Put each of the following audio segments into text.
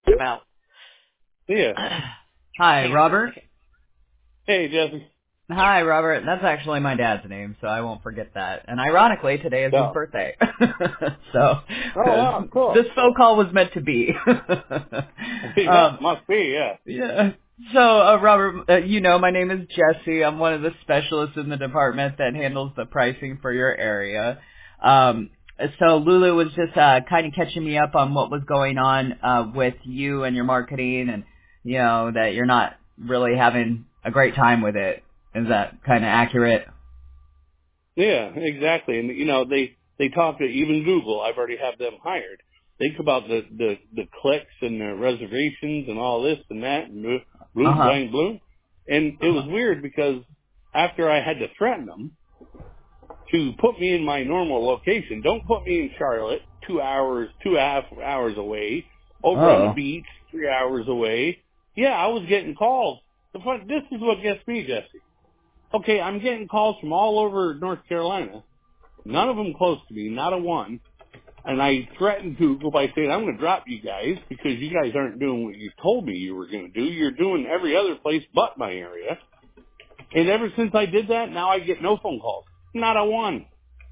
about. Yeah. Hi, Robert. Hey, Jesse. Hi, Robert. That's actually my dad's name, so I won't forget that. And ironically, today is his No. birthday. So, Oh, wow, cool. this phone call was meant to be. Yeah, must be, yeah. Yeah. So, Robert, my name is Jesse. I'm one of the specialists in the department that handles the pricing for your area. So Lulu was just kind of catching me up on what was going on with you and your marketing, and that you're not really having a great time with it. Is that kind of accurate? Yeah, exactly. And, they talk to even Google. I've already have them hired. Think about the clicks and the reservations and all this and that and bloom, blang, bloom. And it was weird because after I had to threaten them to put me in my normal location, don't put me in Charlotte, 2.5 hours away, over on the beach, 3 hours away. Yeah, I was getting calls. This is what gets me, Jesse. Okay, I'm getting calls from all over North Carolina. None of them close to me, not a one. And I threatened Google by saying, I'm going to drop you guys because you guys aren't doing what you told me you were going to do. You're doing every other place but my area. And ever since I did that, now I get no phone calls. Not a one.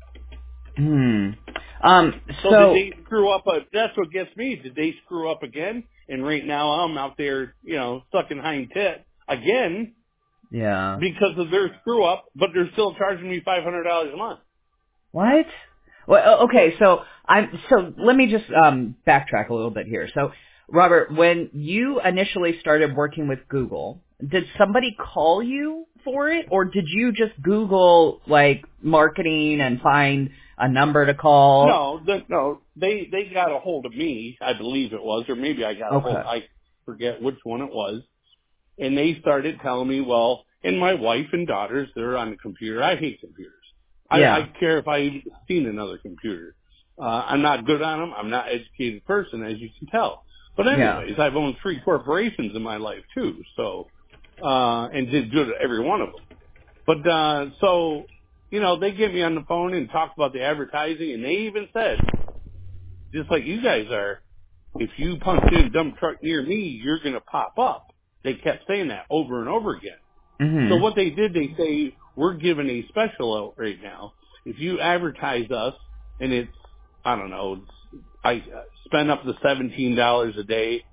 So did they screw up? That's what gets me. Did they screw up again? And right now I'm out there, sucking hind tit again. Yeah. Because of their screw up, but they're still charging me $500 a month. What? Well, okay, so let me just backtrack a little bit here. So, Robert, when you initially started working with Google, did somebody call you for it, or did you just Google like marketing and find a number to call? No, they got a hold of me, I believe it was, or maybe I got a hold. I forget which one it was. And they started telling me, well, and my wife and daughters, they're on the computer. I hate computers. I care if I even seen another computer. I'm not good on them. I'm not an educated person, as you can tell. But anyways, I've owned 3 corporations in my life too, so, and did good at every one of them. But, so, they get me on the phone and talk about the advertising, and they even said, just like you guys are, if you punch in a dump truck near me, you're going to pop up. They kept saying that over and over again. Mm-hmm. So what they did, they say, we're giving a special out right now. If you advertise us, and it's, I don't know, I spend up to $17 a day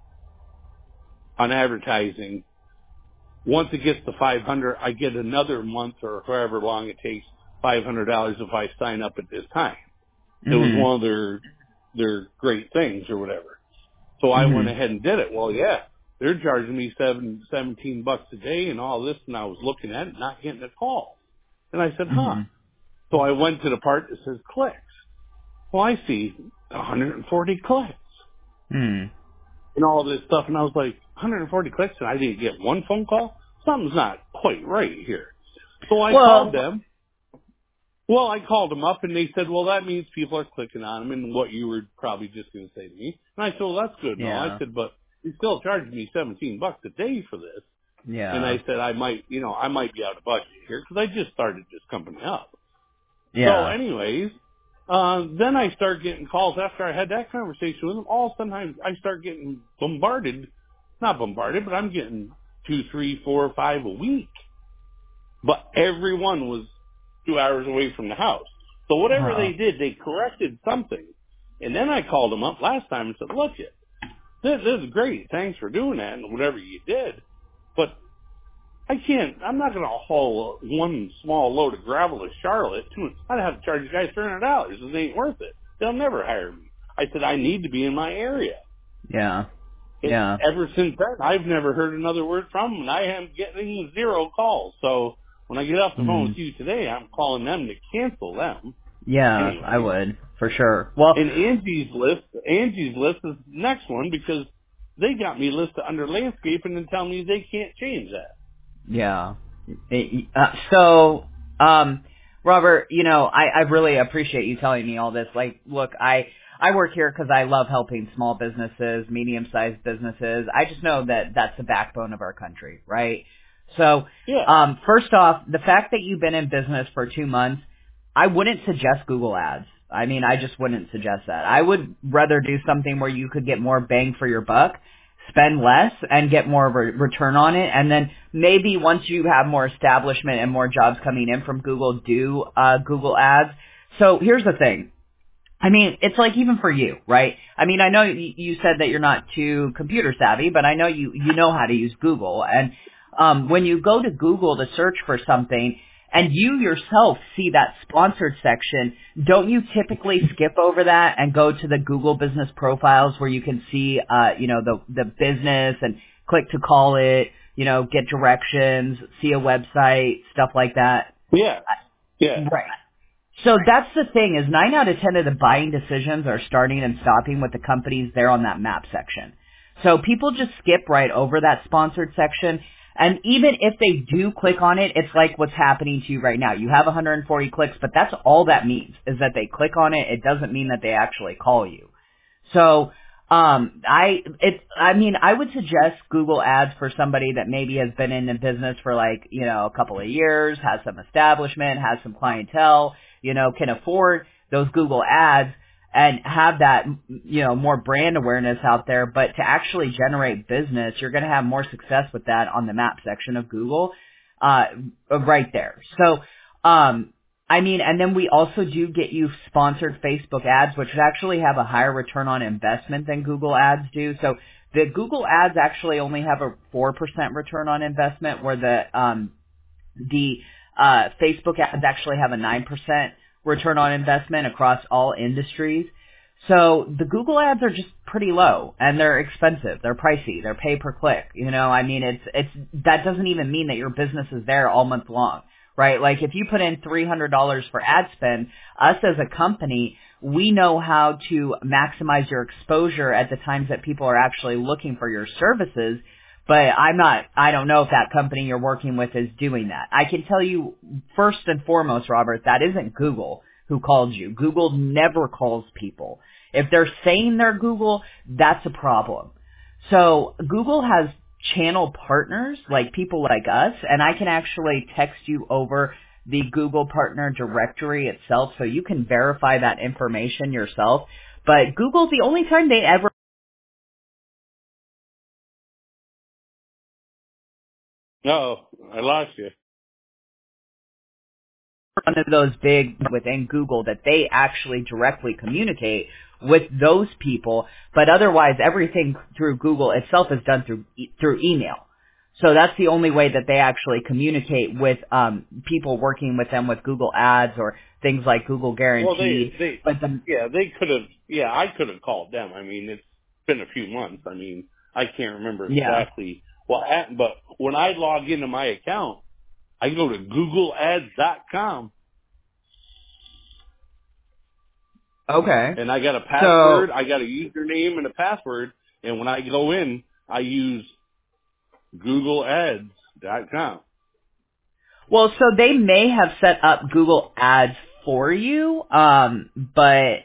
on advertising. Once it gets to $500, I get another month or however long it takes, $500 if I sign up at this time. It was one of their great things or whatever. So I went ahead and did it. Well, yeah. They're charging me $17 a day and all this, and I was looking at it, not getting a call. And I said, So I went to the part that says clicks. Well, I see 140 clicks. And all this stuff, and I was like, 140 clicks, and I didn't get one phone call? Something's not quite right here. So I called them. Well, I called them up, and they said, well, that means people are clicking on them, and what you were probably just going to say to me. And I said, well, that's good. Yeah. No, I said, but you still charging me $17 a day for this. Yeah. And I said, I might be out of budget here because I just started this company up. Yeah. So anyways, then I start getting calls after I had that conversation with them. All of a sudden I start getting not bombarded, but I'm getting 2, 3, 4, 5 a week. But everyone was 2 hours away from the house. So whatever they did, they corrected something. And then I called them up last time and said, look, this is great. Thanks for doing that and whatever you did. But I'm not going to haul one small load of gravel to Charlotte. I'd have to charge you guys $300. It ain't worth it. They'll never hire me. I said, I need to be in my area. Yeah. And ever since then, I've never heard another word from them, and I am getting 0 calls. So when I get off the phone with you today, I'm calling them to cancel them. Yeah, anyway. I would, for sure. Well, and Angie's list is the next one because they got me listed under landscaping and tell me they can't change that. Yeah. Robert, I really appreciate you telling me all this. Like, look, I work here because I love helping small businesses, medium-sized businesses. I just know that that's the backbone of our country, right? So, first off, the fact that you've been in business for 2 months, I wouldn't suggest Google Ads. I just wouldn't suggest that. I would rather do something where you could get more bang for your buck. spend less and get more of a return on it. And then maybe once you have more establishment and more jobs coming in from Google, do Google Ads. So here's the thing. I mean, it's like even for you, right? I mean, I know you said that you're not too computer savvy, but I know you know how to use Google. And when you go to Google to search for something and you yourself see that sponsored section, don't you typically skip over that and go to the Google business profiles where you can see, the business and click to call it, get directions, see a website, stuff like that? Yeah. Yeah. Right. So that's the thing is 9 out of 10 of the buying decisions are starting and stopping with the companies there on that map section. So people just skip right over that sponsored section. And even if they do click on it, it's like what's happening to you right now. You have 140 clicks, but that's all that means is that they click on it. It doesn't mean that they actually call you. So, I would suggest Google Ads for somebody that maybe has been in the business for a couple of years, has some establishment, has some clientele, can afford those Google Ads and have that, more brand awareness out there. But to actually generate business, you're going to have more success with that on the map section of Google, right there. So, and then we also do get you sponsored Facebook ads, which actually have a higher return on investment than Google Ads do. So the Google Ads actually only have a 4% return on investment, where the Facebook ads actually have a 9% return on investment across all industries. So the Google ads are just pretty low and they're expensive. They're pricey. They're pay per click. It's that doesn't even mean that your business is there all month long, right? Like if you put in $300 for ad spend, us as a company, we know how to maximize your exposure at the times that people are actually looking for your services. But I don't know if that company you're working with is doing that. I can tell you first and foremost, Robert, that isn't Google who called you. Google never calls people. If they're saying they're Google, that's a problem. So Google has channel partners, like people like us, and I can actually text you over the Google partner directory itself so you can verify that information yourself. But Google, the only time they ever Oh, I lost you. one of those big within Google that they actually directly communicate with those people, but otherwise everything through Google itself is done through email. So that's the only way that they actually communicate with people working with them with Google Ads or things like Google Guaranteed. Well, I could have called them. I mean, it's been a few months. I mean, I can't remember exactly what happened, but when I log into my account, I go to googleads.com. Okay. And I got a password, I got a username and a password, and when I go in, I use googleads.com. Well, so they may have set up Google Ads for you, but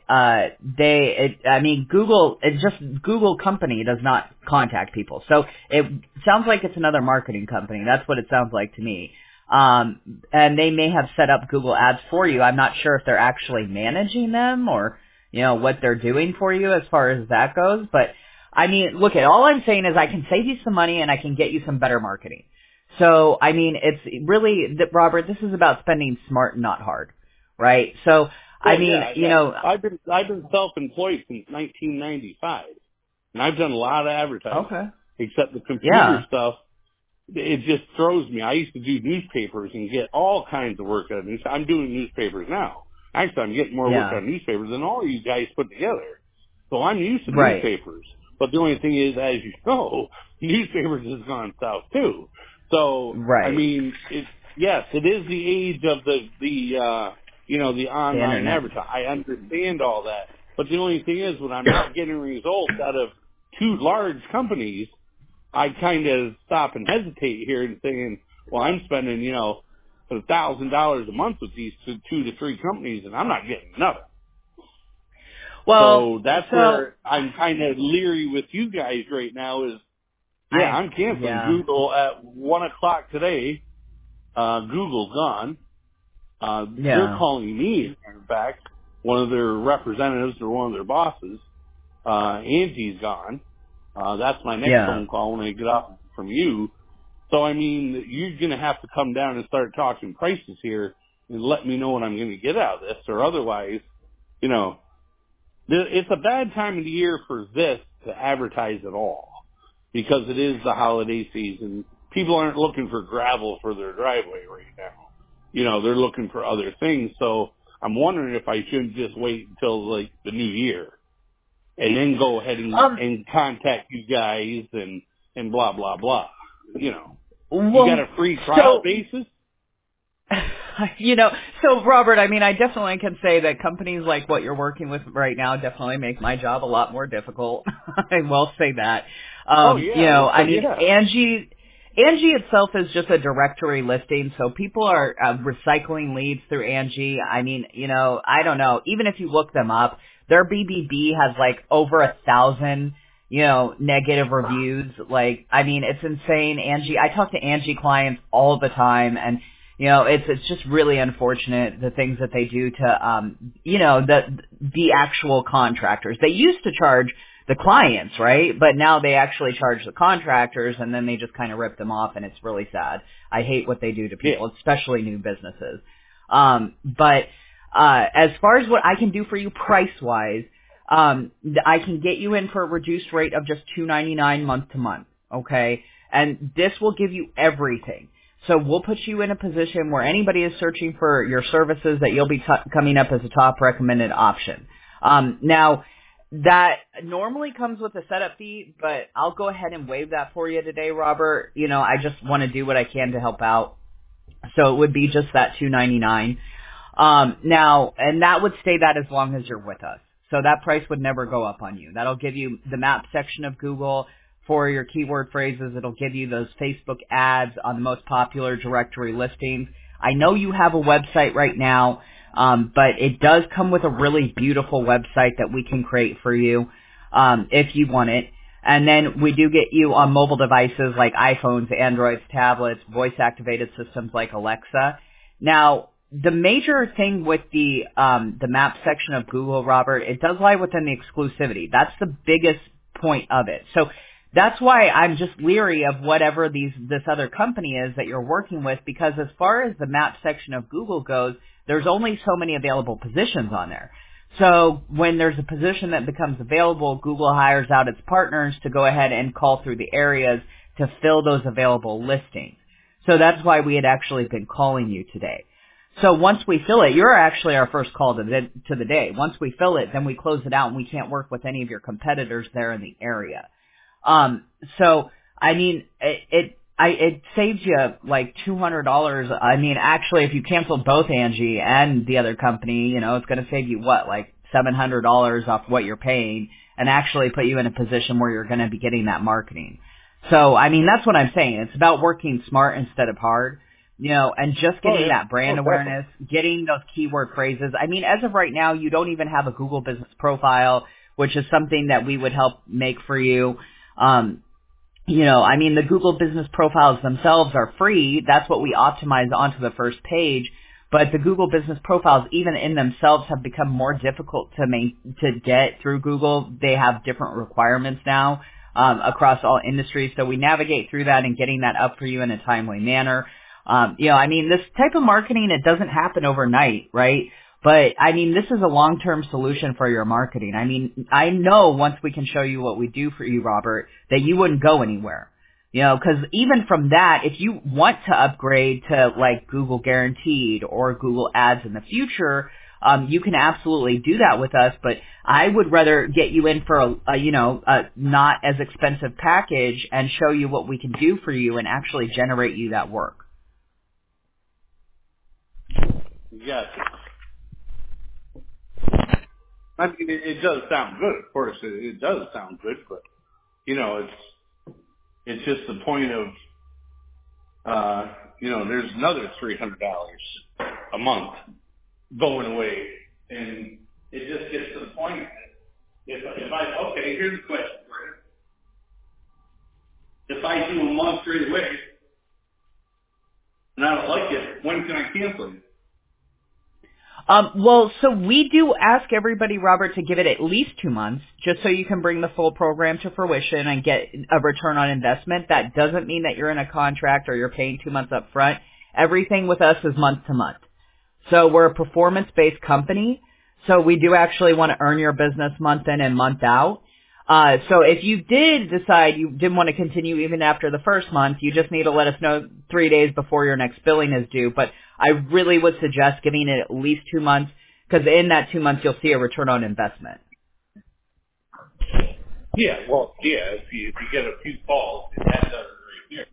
Google company does not contact people. So it sounds like it's another marketing company. That's what it sounds like to me. And they may have set up Google Ads for you. I'm not sure if they're actually managing them or, what they're doing for you as far as that goes. But I mean, look, all I'm saying is I can save you some money and I can get you some better marketing. So, I mean, it's really, Robert, this is about spending smart, not hard, right? So, I've been self-employed since 1995, and I've done a lot of advertising. Okay. Except the computer stuff, it just throws me. I used to do newspapers and get all kinds of work out of newspapers. I'm doing newspapers now. Actually, I'm getting more work out of newspapers than all you guys put together. So I'm used to newspapers. But the only thing is, as you know, newspapers has gone south too. So, I mean, it is the age of the online advertising. I understand all that. But the only thing is, when I'm not getting results out of two large companies, I kind of stop and hesitate here and saying, well, I'm spending, $1,000 a month with these two to three companies, and I'm not getting nothing. Well, so that's where I'm kind of leery with you guys right now is, I'm canceling Google at 1:00 today. Google's gone. They're calling me, in fact, one of their representatives or one of their bosses. Angie's gone. That's my next phone call when I get off from you. So, I mean, you're going to have to come down and start talking prices here and let me know what I'm going to get out of this, or otherwise, you know, it's a bad time of the year for this to advertise at all because it is the holiday season. People aren't looking for gravel for their driveway right now. You know, they're looking for other things. So I'm wondering if I shouldn't just wait until like the new year and then go ahead and contact you guys and blah, blah, blah. You know, you got a free trial basis? You know, so Robert, I mean, I definitely can say that companies like what you're working with right now definitely make my job a lot more difficult. I will say that. You know, I mean, Angie itself is just a directory listing, so people are recycling leads through Angie. I mean, you know, I don't know. Even if you look them up, their BBB has like over 1,000, you know, negative reviews. Like, I mean, it's insane. Angie, I talk to Angie clients all the time, and you know, it's just really unfortunate the things that they do to, you know, the actual contractors. They used to charge the clients, right? But now they actually charge the contractors, and then they just kind of rip them off, and it's really sad. I hate what they do to people, especially new businesses. But as far as what I can do for you price-wise, I can get you in for a reduced rate of just $2.99 month to month, okay? And this will give you everything. So we'll put you in a position where anybody is searching for your services that you'll be coming up as a top recommended option. Now, that normally comes with a setup fee, but I'll go ahead and waive that for you today, Robert. You know, I just want to do what I can to help out. So it would be just that $2.99. Now, and that would stay that as long as you're with us. So that price would never go up on you. That'll give you the map section of Google for your keyword phrases. It'll give you those Facebook ads on the most popular directory listings. I know you have a website right now, but it does come with a really beautiful website that we can create for you if you want it. And then we do get you on mobile devices like iPhones, Androids, tablets, voice-activated systems like Alexa. Now, the major thing with the map section of Google, Robert, it does lie within the exclusivity. That's the biggest point of it. So that's why I'm just leery of whatever this other company is that you're working with, because as far as the map section of Google goes, there's only so many available positions on there. So when there's a position that becomes available, Google hires out its partners to go ahead and call through the areas to fill those available listings. So that's why we had actually been calling you today. So once we fill it, you're actually our first call to the day. Once we fill it, then we close it out and we can't work with any of your competitors there in the area. So, I mean, it saves you like $200. I mean, actually, if you cancel both Angie and the other company, you know, it's going to save you what, like $700 off what you're paying, and actually put you in a position where you're going to be getting that marketing. So, I mean, that's what I'm saying. It's about working smart instead of hard, you know, and just getting that brand awareness, getting those keyword phrases. I mean, as of right now, you don't even have a Google business profile, which is something that we would help make for you. You know, I mean, the Google business profiles themselves are free. That's what we optimize onto the first page. But the Google business profiles, even in themselves, have become more difficult to get through Google. They have different requirements now across all industries. So we navigate through that and getting that up for you in a timely manner. You know, I mean, this type of marketing, it doesn't happen overnight, right? But, I mean, this is a long-term solution for your marketing. I mean, I know once we can show you what we do for you, Robert, that you wouldn't go anywhere. You know, because even from that, if you want to upgrade to, like, Google Guaranteed or Google Ads in the future, you can absolutely do that with us. But I would rather get you in for a not as expensive package and show you what we can do for you and actually generate you that work. Yes. I mean, it does sound good, of course. It does sound good, but, you know, it's just the point of, you know, there's another $300 a month going away. And it just gets to the point that okay, here's the question for you. If I do a month straight away and I don't like it, when can I cancel it? Well, so we do ask everybody, Robert, to give it at least 2 months, just so you can bring the full program to fruition and get a return on investment. That doesn't mean that you're in a contract or you're paying 2 months up front. Everything with us is month to month. So we're a performance-based company, so we do actually want to earn your business month in and month out. So if you did decide you didn't want to continue even after the first month, you just need to let us know 3 days before your next billing is due. But I really would suggest giving it at least 2 months, because in that 2 months you'll see a return on investment. Yeah, well, yeah, if you get a few calls, that does it right here.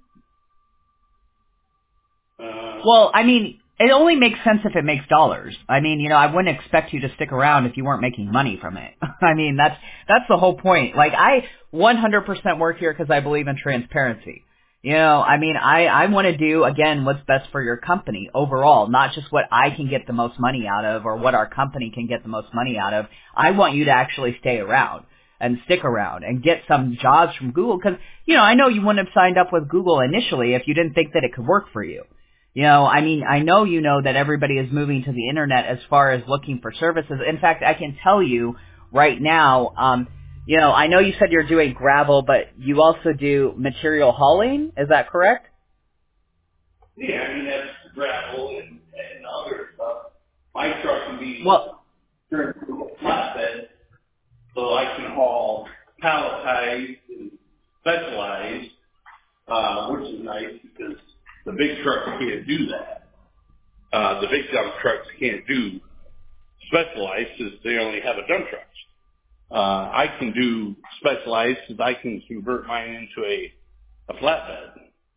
Well, I mean, it only makes sense if it makes dollars. I mean, I wouldn't expect you to stick around if you weren't making money from it. I mean, that's the whole point. Like, I 100% work here because I believe in transparency. I mean, I want to do, again, what's best for your company overall, not just what I can get the most money out of or what our company can get the most money out of. I want you to actually stay around and stick around and get some jobs from Google because, I know you wouldn't have signed up with Google initially if you didn't think that it could work for you. I mean, I know that everybody is moving to the internet as far as looking for services. In fact, I can tell you right now, I know you said you're doing gravel, but you also do material hauling. Is that correct? Yeah, I mean, that's gravel and other stuff. My truck can be turned to a flatbed, so I can haul palletized and specialized, which is nice because the big trucks can't do that. The big dump trucks can't do specialized because they only have a dump truck. I can do specialized because I can convert mine into a flatbed.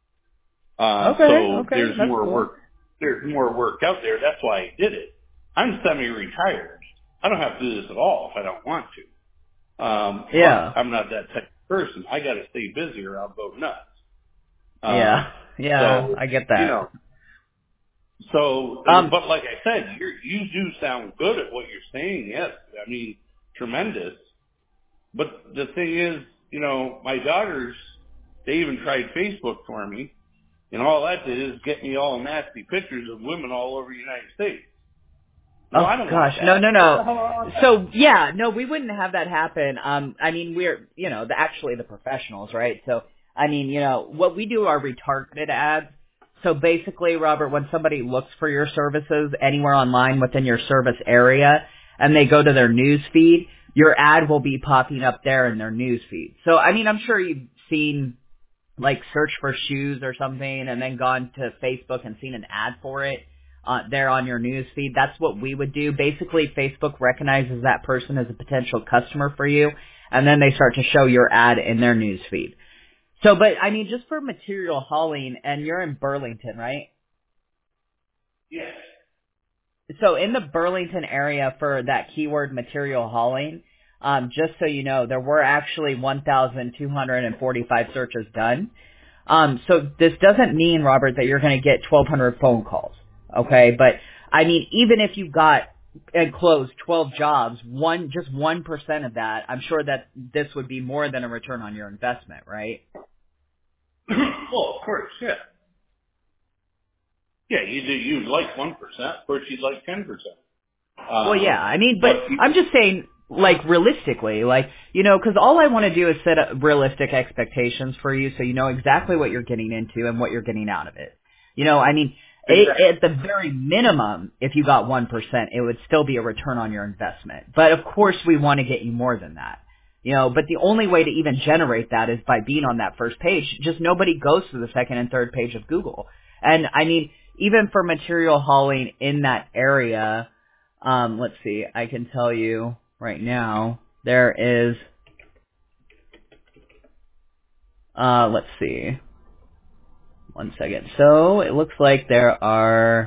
So there's more work. There's more work out there. That's why I did it. I'm semi-retired. I don't have to do this at all if I don't want to. Yeah. I'm not that type of person. I got to stay busy or I'll go nuts. Yeah, so, I get that. But like I said, you do sound good at what you're saying. Yes, I mean, tremendous. But the thing is, my daughters, they even tried Facebook for me, and all that did is get me all nasty pictures of women all over the United States. No, I don't want that. No. So, yeah, no, we wouldn't have that happen. I mean, we're, actually the professionals, right? So, I mean, what we do are retargeted ads. So basically, Robert, when somebody looks for your services anywhere online within your service area and they go to their news feed, your ad will be popping up there in their news feed. So, I mean, I'm sure you've seen, like, search for shoes or something and then gone to Facebook and seen an ad for it there on your news feed. That's what we would do. Basically, Facebook recognizes that person as a potential customer for you, and then they start to show your ad in their news feed. So, but, I mean, just for material hauling, and you're in Burlington, right? Yes. So, in the Burlington area for that keyword material hauling, just so you know, there were actually 1,245 searches done. So, this doesn't mean, Robert, that you're going to get 1,200 phone calls, okay? But, I mean, even if you got and closed 12 jobs, just 1% of that, I'm sure that this would be more than a return on your investment, right? Well, of course, yeah. Yeah, you'd like 1%. Of course, you'd like 10%. Well, yeah, I mean, but I'm just saying, like, realistically, like, because all I want to do is set up realistic expectations for you so you know exactly what you're getting into and what you're getting out of it. I mean, exactly. At the very minimum, if you got 1%, it would still be a return on your investment. But, of course, we want to get you more than that. But the only way to even generate that is by being on that first page. Just nobody goes to the second and third page of Google. And, I mean, even for material hauling in that area, let's see, I can tell you right now, there is, let's see, one second. So it looks like there are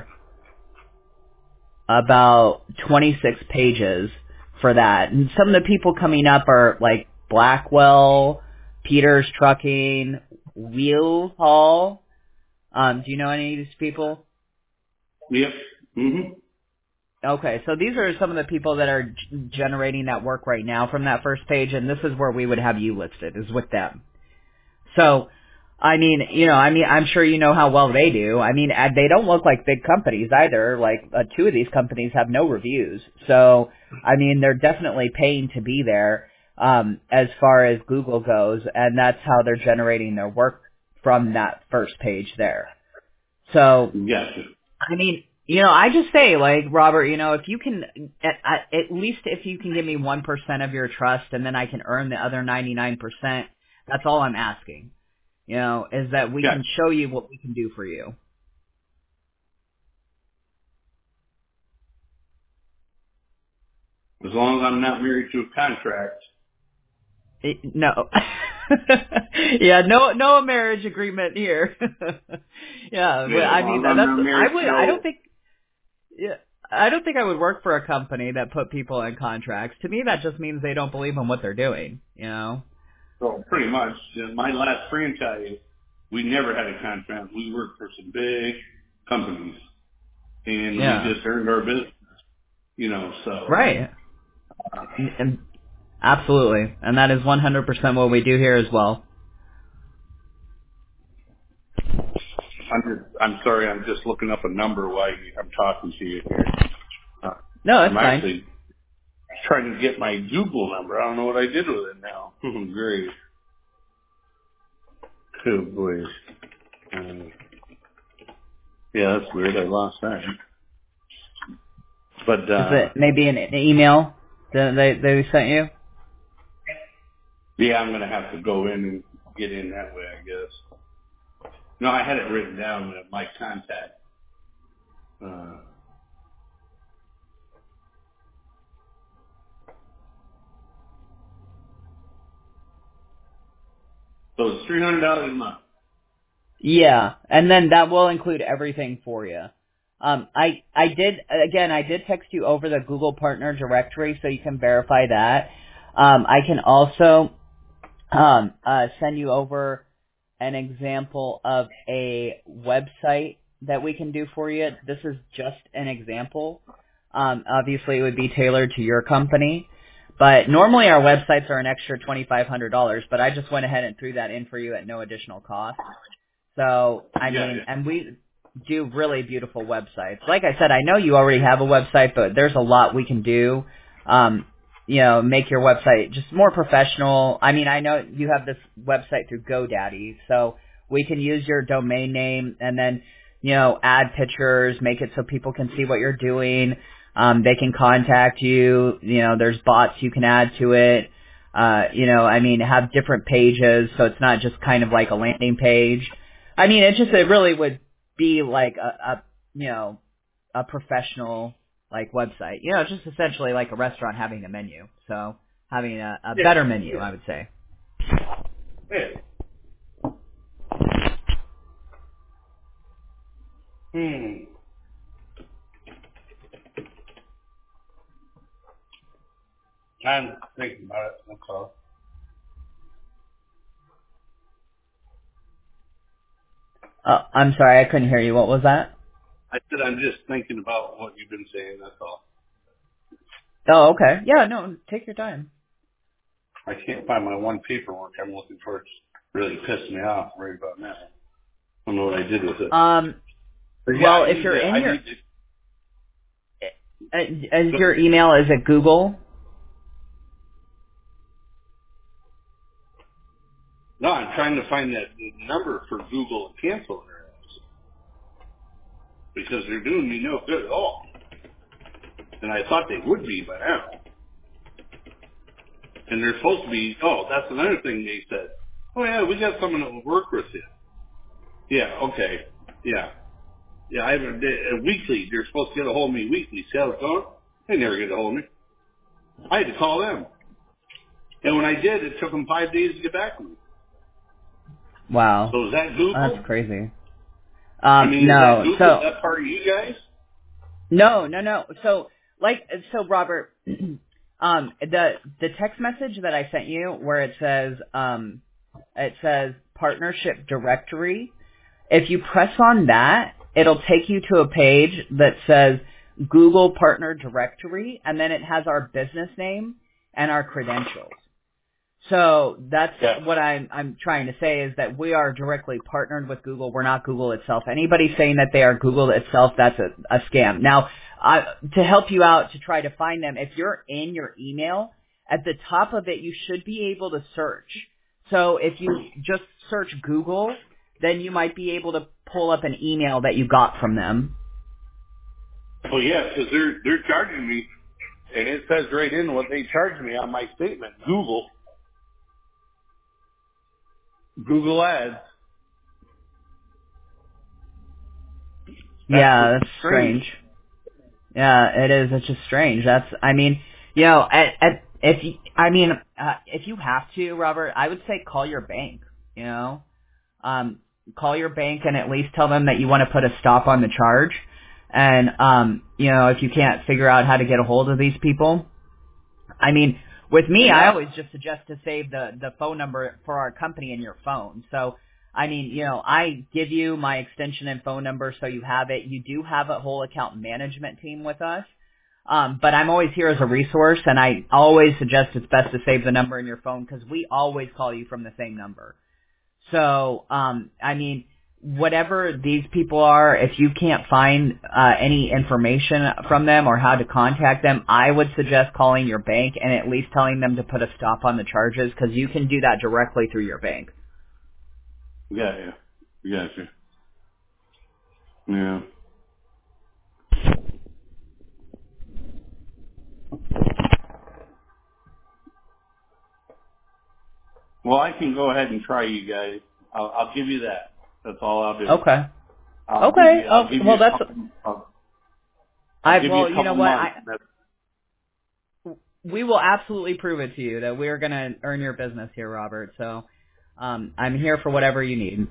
about 26 pages for that. And some of the people coming up are like Blackwell, Peters Trucking, Wheel Haul. Do you know any of these people? Yep. Mm-hmm. Okay, so these are some of the people that are generating that work right now from that first page, and this is where we would have you listed, is with them. So, I mean, I'm sure you know how well they do. I mean, they don't look like big companies either. Like, two of these companies have no reviews. So, I mean, they're definitely paying to be there, as far as Google goes, and that's how they're generating their work from that first page there. So, Yes. I mean, I just say, like, Robert, if you can, at least if you can give me 1% of your trust and then I can earn the other 99%, that's all I'm asking. Is that we can show you what we can do for you. As long as I'm not married to a contract. No. Yeah, no marriage agreement here. Yeah, but I mean, I don't think I would work for a company that put people in contracts. To me, that just means they don't believe in what they're doing, So pretty much, my last franchise, we never had a contract. We worked for some big companies, and we just earned our business, so. Right. Absolutely. And that is 100% what we do here as well. I'm sorry, I'm just looking up a number while I'm talking to you here. No, that's I'm fine. actually trying to get my Google number. I don't know what I did with it now. Great. Oh, boy. Yeah, that's weird. I lost that. But, is it maybe an email that they sent you? Yeah, I'm going to have to go in and get in that way, I guess. No, I had it written down with my contact. So it's $300 a month. Yeah, and then that will include everything for you. I did text you over the Google Partner Directory so you can verify that. I can also send you over an example of a website that we can do for you. This is just an example. Obviously, it would be tailored to your company. But normally our websites are an extra $2,500, but I just went ahead and threw that in for you at no additional cost. So, and we do really beautiful websites. Like I said, I know you already have a website, but there's a lot we can do. Make your website just more professional. I mean, I know you have this website through GoDaddy, so we can use your domain name and then, add pictures, make it so people can see what you're doing. They can contact you. There's bots you can add to it. Have different pages, so it's not just kind of like a landing page. I mean, it really would be like a professional like website. Just essentially like a restaurant having a menu. So having a better menu, I would say. I'm thinking about it. That's all. I'm sorry, I couldn't hear you. What was that? I said I'm just thinking about what you've been saying. That's all. Oh, okay. Yeah, no, take your time. I can't find my one paperwork I'm looking for. It's really pissed me off right about now. I don't know what I did with it. Well, if you're in your... Is your email, is it Google? No, I'm trying to find that number for Google to cancel their ads. Because they're doing me no good at all. And I thought they would be by now. And they're supposed to be, that's another thing they said. Oh yeah, we got someone that will work with you. Yeah, okay. Yeah. Yeah, I have a weekly. They're supposed to get a hold of me weekly. See how it's going? They never get a hold of me. I had to call them. And when I did, it took them 5 days to get back to me. Wow. So is that Google? That's crazy. No. Is that Google? Is that part of you guys? No. So Robert, the text message that I sent you where it says partnership directory, if you press on that, it'll take you to a page that says Google Partner Directory, and then it has our business name and our credentials. So that's what I'm trying to say is that we are directly partnered with Google. We're not Google itself. Anybody saying that they are Google itself, that's a scam. Now, to help you out to try to find them, if you're in your email, at the top of it, you should be able to search. So if you just search Google, then you might be able to pull up an email that you got from them. Oh yeah, because they're charging me, and it says right in what they charged me on my statement. Google Ads. That's strange. Yeah, it is. It's just strange. If you have to, Robert, I would say call your bank. Call your bank and at least tell them that you want to put a stop on the charge. And if you can't figure out how to get a hold of these people, with me, I always just suggest to save the phone number for our company in your phone. So, I give you my extension and phone number so you have it. You do have a whole account management team with us. But I'm always here as a resource, and I always suggest it's best to save the number in your phone because we always call you from the same number. So, whatever these people are, if you can't find any information from them or how to contact them, I would suggest calling your bank and at least telling them to put a stop on the charges because you can do that directly through your bank. Yeah. Gotcha. Yeah. Well, I can go ahead and try you guys. I'll give you that. That's all I'll do. Okay. I'll give you you know what? We will absolutely prove it to you that we're going to earn your business here, Robert. So, I'm here for whatever you need.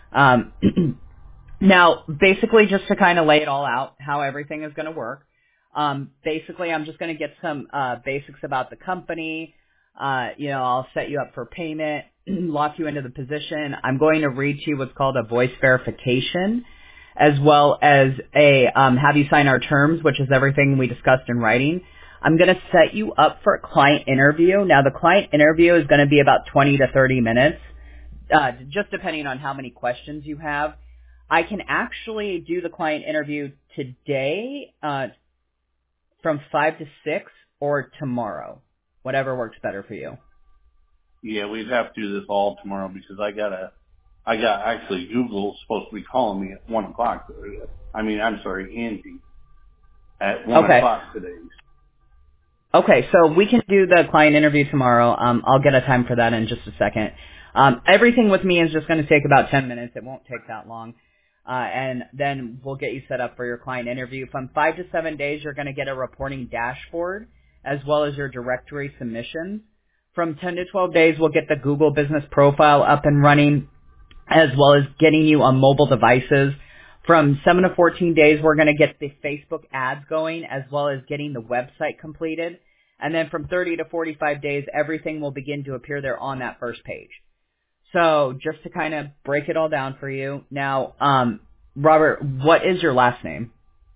Now, basically, just to kind of lay it all out, how everything is going to work. Basically, I'm just going to get some basics about the company. I'll set you up for payment, lock you into the position. I'm going to read to you what's called a voice verification, as well as have you sign our terms, which is everything we discussed in writing. I'm going to set you up for a client interview. Now, the client interview is going to be about 20 to 30 minutes, just depending on how many questions you have. I can actually do the client interview today from 5 to 6 or tomorrow, whatever works better for you. Yeah, we'd have to do this all tomorrow because actually Google's supposed to be calling me at 1 o'clock. Angie at 1 o'clock today. Okay, so we can do the client interview tomorrow. I'll get a time for that in just a second. Everything with me is just going to take about 10 minutes. It won't take that long. And then we'll get you set up for your client interview. From 5 to 7 days, you're going to get a reporting dashboard as well as your directory submissions. From 10 to 12 days, we'll get the Google Business Profile up and running as well as getting you on mobile devices. From 7 to 14 days, we're going to get the Facebook ads going as well as getting the website completed. And then from 30 to 45 days, everything will begin to appear there on that first page. So just to kind of break it all down for you. Now, Robert, what is your last name?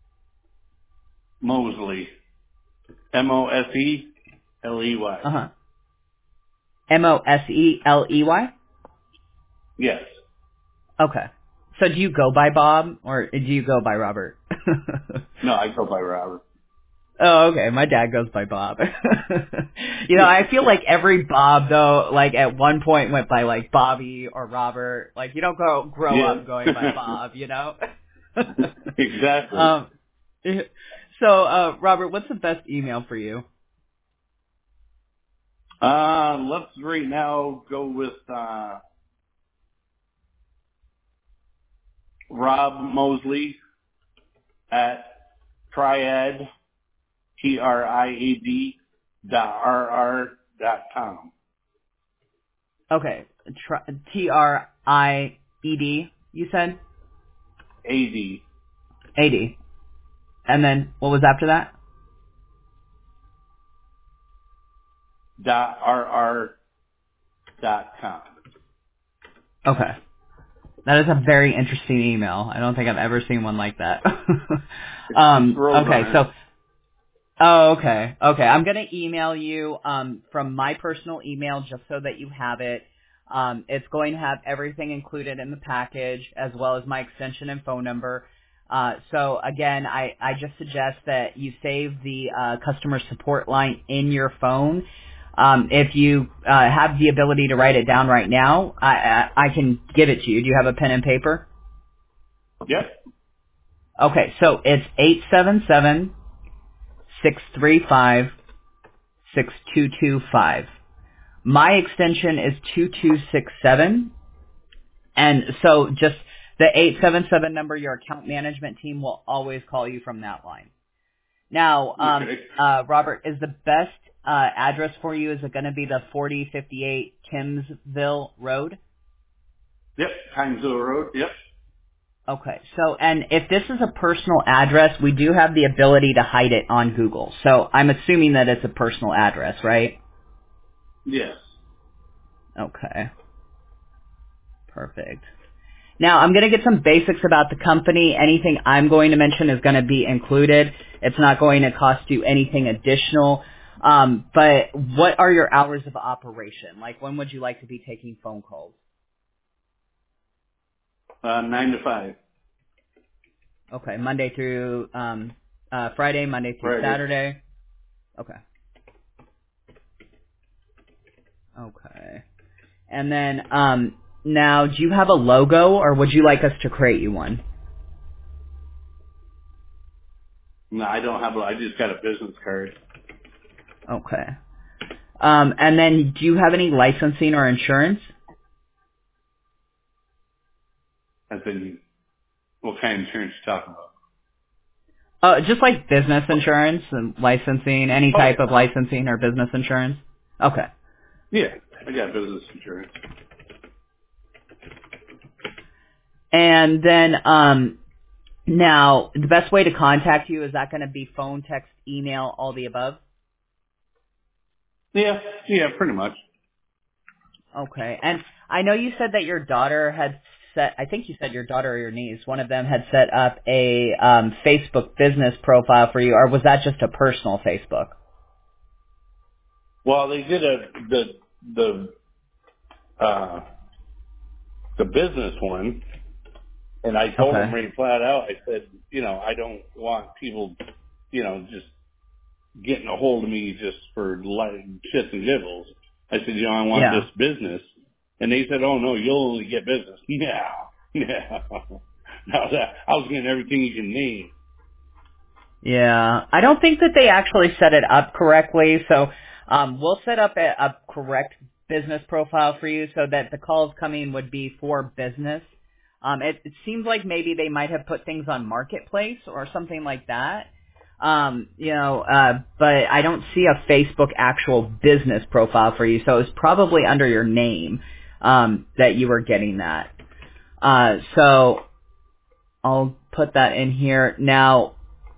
Mosley. Moseley. Uh-huh. Moseley? Yes. Okay. So do you go by Bob or do you go by Robert? No, I go by Robert. Oh, okay. My dad goes by Bob. I feel like every Bob, though, like at one point went by like Bobby or Robert. Like you don't grow up going by Bob, Exactly. So, Robert, what's the best email for you? Let's right now go with Rob Mosley at Triad, TRIAD.RR.com. Okay. TRIED, you said? AD. AD. And then what was after that? .RR.com. Okay. That is a very interesting email. I don't think I've ever seen one like that. Okay, so Oh, okay. Okay. I'm going to email you from my personal email just so that you have it. It's going to have everything included in the package as well as my extension and phone number. So again, I just suggest that you save the customer support line in your phone. If you have the ability to write it down right now, I can give it to you. Do you have a pen and paper? Yep. Okay, so it's 877-635-6225. My extension is 2267. And so just the 877 number, your account management team will always call you from that line. Now, Okay. Robert, is the best address for you, is it going to be the 4058 Kimsville Road? Yep. Timesville Road. Yep. Okay, so, and if this is a personal address, we do have the ability to hide it on Google. So I'm assuming that it's a personal address, right? Yes. Okay, perfect. Now, I'm going to get some basics about the company. Anything I'm going to mention is going to be included. It's not going to cost you anything additional. But what are your hours of operation? Like, when would you like to be taking phone calls? 9 to 5. Okay, Monday through Friday, Monday through Friday. Saturday. Okay. Okay. And then, now, do you have a logo, or would you like us to create you one? No, I don't have. I just got a business card. Okay. And then, do you have any licensing or insurance? I said, what kind of insurance you talking about? Just like business insurance and licensing, any Oh, type yeah. of licensing or business insurance? Okay. Yeah, I got business insurance. And then, now, the best way to contact you, is that going to be phone, text, email, all the above? Yeah, pretty much. Okay. And I know you said that your daughter had set, I think you said your daughter or your niece, one of them had set up a Facebook business profile for you, or was that just a personal Facebook? Well, they did uh, the business one, and I told them Okay. right flat out. I said, I don't want people, just getting a hold of me just for shits and giggles. I said, I want Yeah. this business, and they said, oh no, you'll only get business. Yeah. Now that I was getting everything you can name. Yeah, I don't think that they actually set it up correctly, so we'll set up a correct business profile for you so that the calls coming would be for business. It seems like maybe they might have put things on Marketplace or something like that. But I don't see a Facebook actual business profile for you, so it's probably under your name that you were getting that. So I'll put that in here now.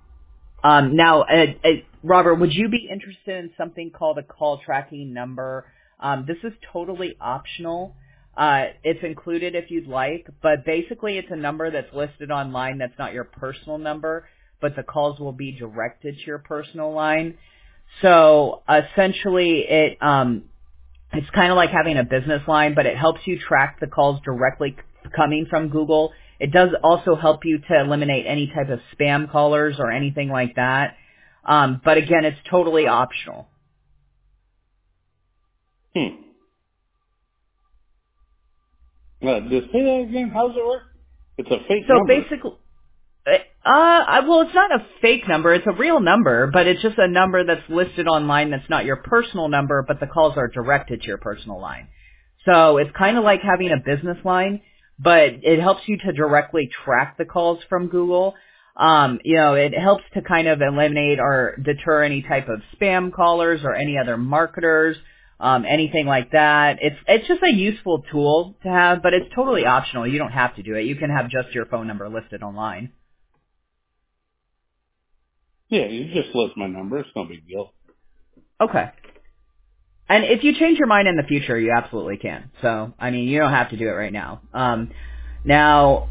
Robert, would you be interested in something called a call tracking number? This is totally optional. It's included if you'd like, but basically it's a number that's listed online that's not your personal number, but the calls will be directed to your personal line. So essentially it's kind of like having a business line, but it helps you track the calls directly coming from Google. It does also help you to eliminate any type of spam callers or anything like that. But again, it's totally optional. Just say that again. How does it work? It's a fake So number. basically, well, it's not a fake number. It's a real number, but it's just a number that's listed online that's not your personal number, but the calls are directed to your personal line. So it's kind of like having a business line, but it helps you to directly track the calls from Google. It helps to kind of eliminate or deter any type of spam callers or any other marketers, anything like that. It's just a useful tool to have, but it's totally optional. You don't have to do it. You can have just your phone number listed online. Yeah, you just list my number. It's no big deal. Okay. And if you change your mind in the future, you absolutely can. So, I mean, you don't have to do it right now. Now, um,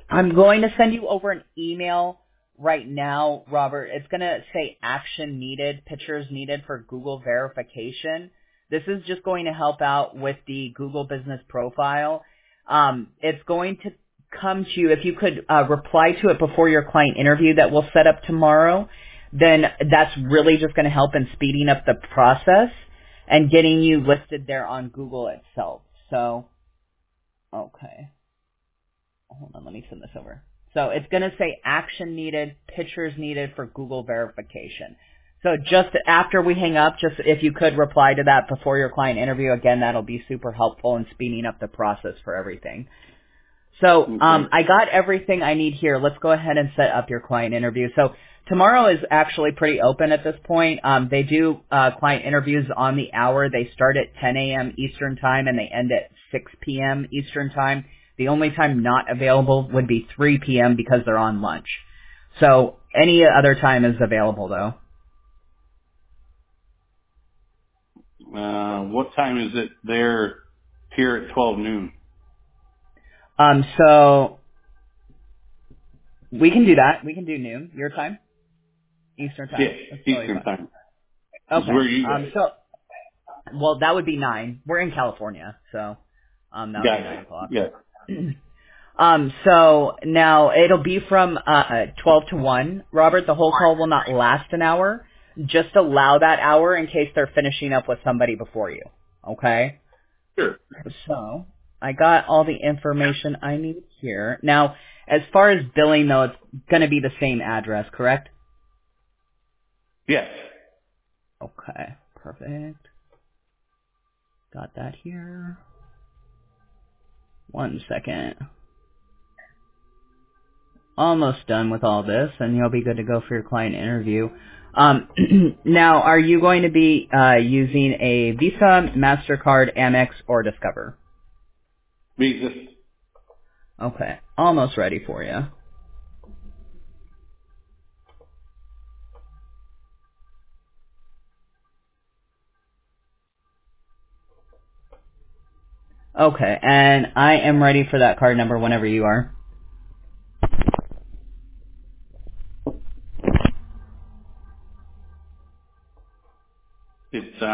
I'm going to send you over an email right now, Robert. It's going to say action needed, pictures needed for Google verification. This is just going to help out with the Google business profile. It's going to come to you. If you could reply to it before your client interview that we'll set up tomorrow, then that's really just going to help in speeding up the process and getting you listed there on Google itself. So, okay. Hold on, let me send this over. So it's going to say action needed, pictures needed for Google verification. So just after we hang up, just if you could reply to that before your client interview, again, that'll be super helpful in speeding up the process for everything. So I got everything I need here. Let's go ahead and set up your client interview. So tomorrow is actually pretty open at this point. They do client interviews on the hour. They start at 10 a.m. Eastern Time and they end at 6 p.m. Eastern Time. The only time not available would be 3 p.m. because they're on lunch. So any other time is available, though. What time is it there here at 12 noon? So we can do that. We can do noon. Your time? Eastern Time. Yeah, Eastern Time. Okay. Where are you guys? Well, that would be 9. We're in California, so that would be 9 o'clock. Yeah. So now it'll be from 12 to 1. Robert, the whole call will not last an hour. Just allow that hour in case they're finishing up with somebody before you. Okay? Sure. So I got all the information I need here. Now, as far as billing, though, it's going to be the same address, correct? Yes. Okay. Perfect. Got that here. 1 second. Almost done with all this, and you'll be good to go for your client interview. Now, are you going to be using a Visa, MasterCard, Amex, or Discover? Visa. Okay. Almost ready for you. Okay, and I am ready for that card number whenever you are. It's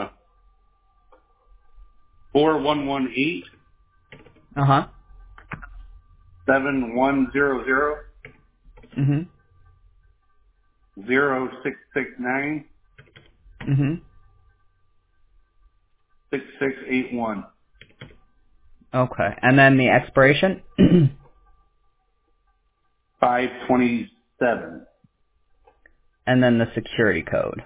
4118 Uh-huh. 7100 Mm-hmm. 0669 Mm-hmm. 6681. Okay, and then the expiration? 527. And then the security code.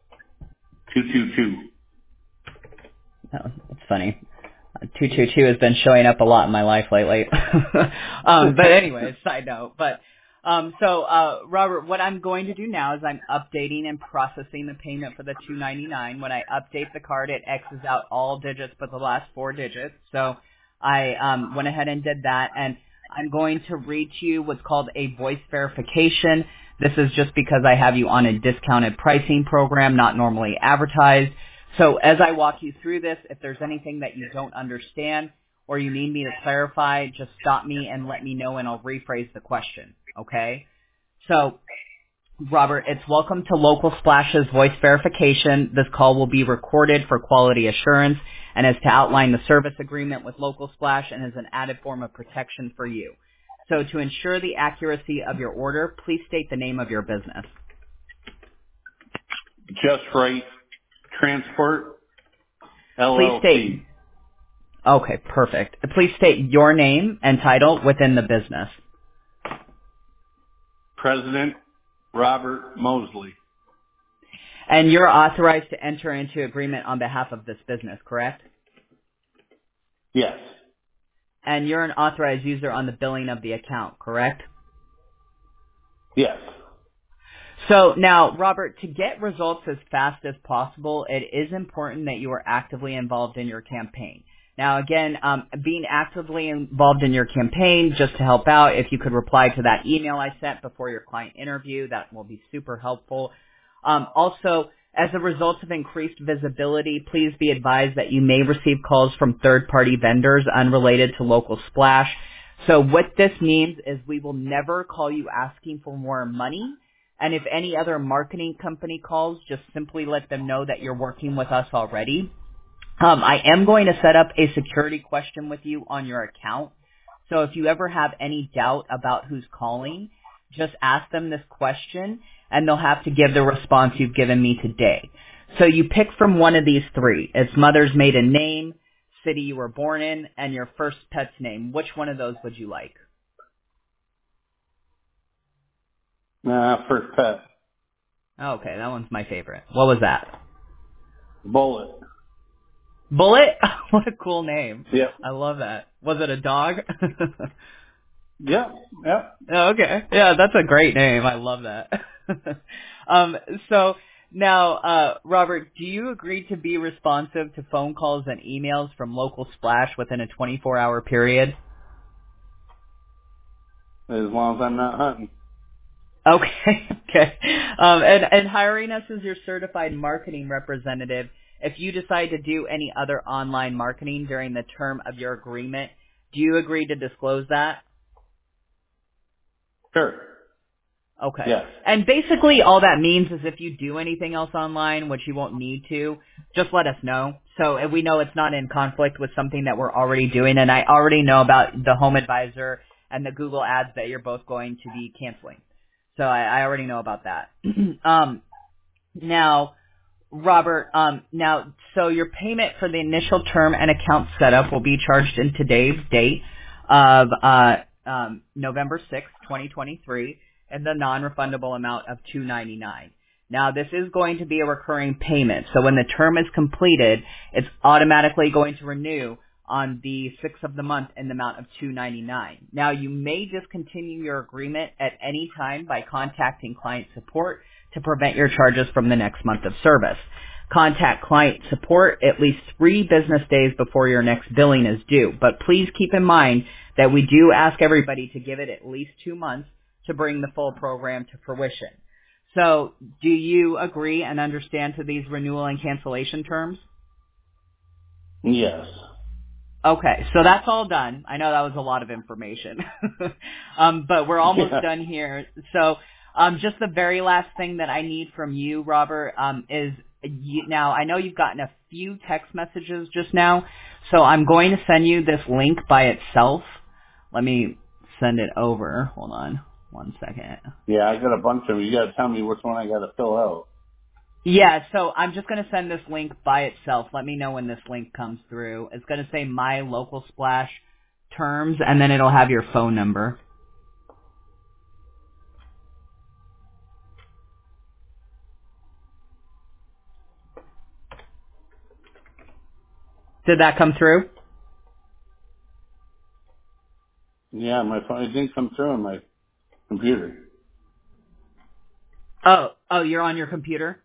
222. Oh, it's funny. 222 has been showing up a lot in my life lately. But anyways, side note. But Robert, what I'm going to do now is I'm updating and processing the payment for the $299. When I update the card, it X's out all digits but the last 4 digits. So I went ahead and did that, and I'm going to read to you what's called a voice verification. This is just because I have you on a discounted pricing program, not normally advertised. So as I walk you through this, if there's anything that you don't understand or you need me to clarify, just stop me and let me know and I'll rephrase the question, okay? So, Robert, it's welcome to Local Splash's voice verification. This call will be recorded for quality assurance and is to outline the service agreement with Local Splash and is an added form of protection for you. So to ensure the accuracy of your order, please state the name of your business. Just Right Transport, LLC. Please state. Okay, perfect. Please state your name and title within the business. President Robert Mosley. And you're authorized to enter into agreement on behalf of this business, correct? Yes. And you're an authorized user on the billing of the account, correct? Yes. So now, Robert, to get results as fast as possible, it is important that you are actively involved in your campaign. Now, again, being actively involved in your campaign, just to help out, if you could reply to that email I sent before your client interview, that will be super helpful. Also, as a result of increased visibility, please be advised that you may receive calls from third-party vendors unrelated to Local Splash. So what this means is we will never call you asking for more money. And if any other marketing company calls, just simply let them know that you're working with us already. I am going to set up a security question with you on your account. So if you ever have any doubt about who's calling, just ask them this question and they'll have to give the response you've given me today. So you pick from one of these three. It's mother's maiden name, city you were born in, and your first pet's name. Which one of those would you like? First pet. Okay, that one's my favorite. What was that? Bullet. Bullet? What a cool name. Yep. I love that. Was it a dog? Yep. Oh, okay. Yeah, that's a great name. I love that. So now, Robert, do you agree to be responsive to phone calls and emails from Local Splash within a 24-hour period? As long as I'm not hunting. Okay. Okay. And hiring us as your certified marketing representative, if you decide to do any other online marketing during the term of your agreement, do you agree to disclose that? Sure. Okay. Yes. And basically all that means is if you do anything else online, which you won't need to, just let us know. So if we know it's not in conflict with something that we're already doing, and I already know about the Home Advisor and the Google ads that you're both going to be canceling. So I already know about that. Now, Robert, so your payment for the initial term and account setup will be charged in today's date of November 6th, 2023, and the non-refundable amount of $299. Now, this is going to be a recurring payment, so when the term is completed, it's automatically going to renew on the 6th of the month in the amount of $299. Now, you may discontinue your agreement at any time by contacting client support to prevent your charges from the next month of service. Contact client support at least 3 business days before your next billing is due. But please keep in mind that we do ask everybody to give it at least 2 months to bring the full program to fruition. So, do you agree and understand to these renewal and cancellation terms? Yes. Okay, so that's all done. I know that was a lot of information. But we're almost done here. So, just the very last thing that I need from you, Robert, is now I know you've gotten a few text messages just now, so I'm going to send you this link by itself. Let me send it over. Hold on 1 second. Yeah, I got a bunch of them. You got to tell me which one I got to fill out. Yeah, so I'm just going to send this link by itself. Let me know when this link comes through. It's going to say My Local Splash Terms, and then it'll have your phone number. Did that come through? Yeah, my phone, it didn't come through on my computer. Oh, you're on your computer?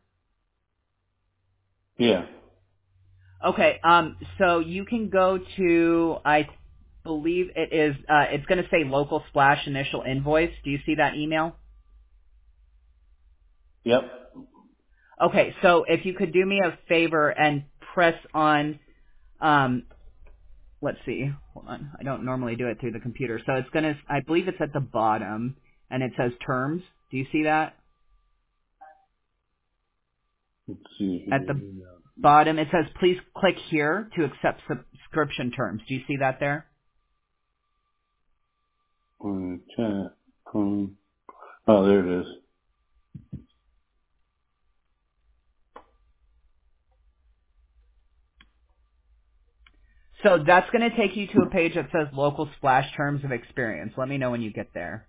Yeah. Okay, so you can go to, I believe it is, it's going to say Local Splash Initial Invoice. Do you see that email? Yep. Okay, so if you could do me a favor and press on, let's see, hold on, I don't normally do it through the computer. So it's going to, I believe it's at the bottom, and it says Terms. Do you see that? Let's see. At the bottom, it says, please click here to accept subscription terms. Do you see that there? Oh, there it is. So that's going to take you to a page that says Local Splash Terms of Experience. Let me know when you get there.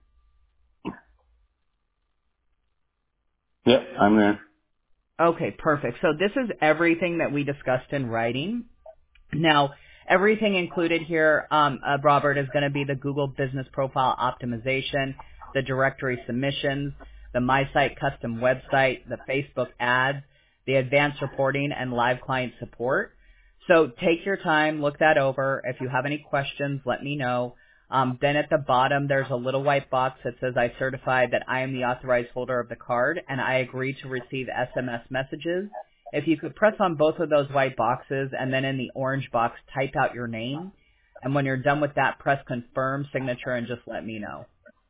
Yep, I'm there. Okay, perfect. So this is everything that we discussed in writing. Now, everything included here, Robert, is going to be the Google Business Profile Optimization, the directory submissions, the MySite custom website, the Facebook ads, the advanced reporting, and live client support. So take your time, look that over. If you have any questions, let me know. Then at the bottom, there's a little white box that says, I certify that I am the authorized holder of the card, and I agree to receive SMS messages. If you could press on both of those white boxes, and then in the orange box, type out your name, And when you're done with that, press confirm signature and just let me know.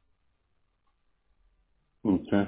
Okay.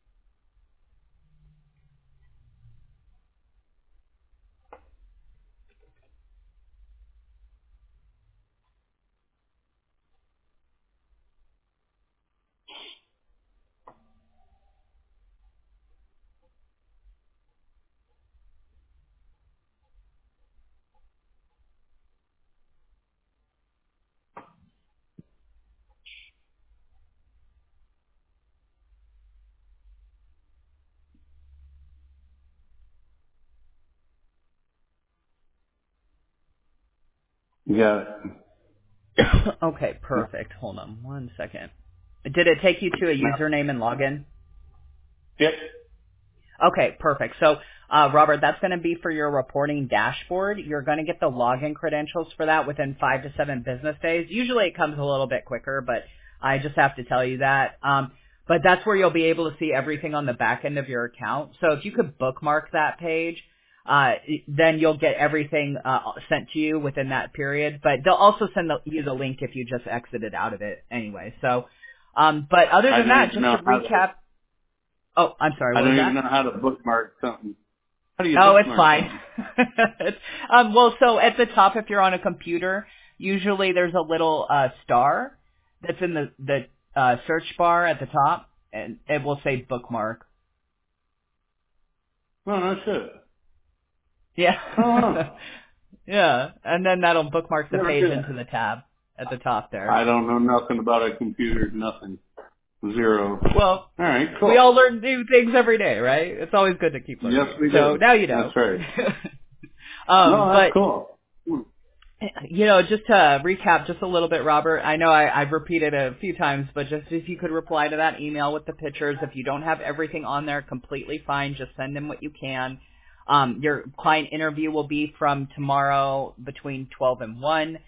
You got it. Okay, perfect. Hold on one second. Did it take you to a username and login? Yep. Okay, perfect. So, Robert, that's going to be for your reporting dashboard. You're going to get the login credentials for that within 5 to 7 business days. Usually it comes a little bit quicker, but I just have to tell you that. But that's where you'll be able to see everything on the back end of your account. So if you could bookmark that page, then you'll get everything sent to you within that period. But they'll also send you the link if you just exited out of it anyway. So, but other than that, just to recap. Oh, I'm sorry. I What was don't that? even know how to bookmark something. How do you Oh, bookmark it's fine. Well, so at the top, if you're on a computer, usually there's a little star that's in the search bar at the top, and it will say bookmark. something? No, that's it. Yeah. Oh, Yeah, and then that'll bookmark the never page did into that. the tab at the top there. I don't know nothing about a computer, nothing. Zero. Well, All right, cool. we all learn new things every day, right? It's always good to keep learning. Yes, we So do. now you know. That's right. No, But that's cool. just to recap just a little bit, Robert, I know I've repeated it a few times, but just if you could reply to that email with the pictures. If you don't have everything on there, completely fine. Just send in what you can. Your client interview will be from tomorrow between 12 and 1.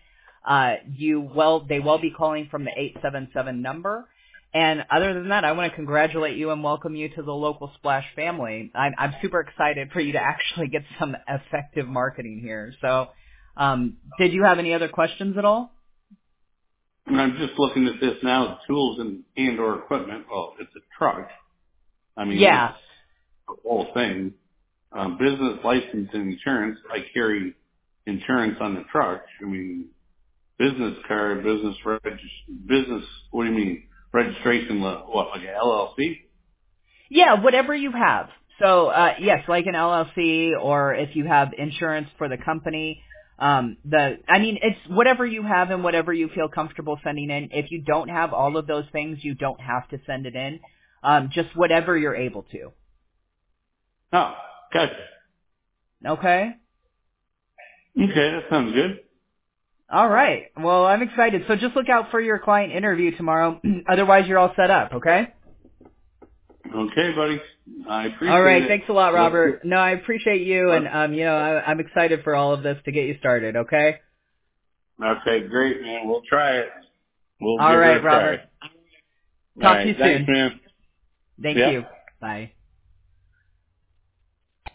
They will be calling from the 877 number. And other than that, I want to congratulate you and welcome you to the local Splash family. I'm super excited for you to actually get some effective marketing here. So, did you have any other questions at all? And I'm just looking at this now, tools and or equipment. Well, it's a truck. I mean, Yeah. it's the whole thing. Business license and insurance. I carry insurance on the truck. I mean, business card, business, what do you mean? Registration, what, like an LLC? Yeah, whatever you have. So, yes, like an LLC or if you have insurance for the company. It's whatever you have and whatever you feel comfortable sending in. If you don't have all of those things, you don't have to send it in. Just whatever you're able to. Oh, gotcha. Okay? Okay, that sounds good. All right. Well, I'm excited. So just look out for your client interview tomorrow. Otherwise, you're all set up, okay? Okay, buddy. I appreciate All right. it. Thanks a lot, Let's Robert. No, I appreciate you, and I'm excited for all of this to get you started. Okay. Okay, great, man. We'll try it. We'll All give right, it a try. Robert. All Talk to right, you thanks, soon. man. Thank Yep. you. Bye.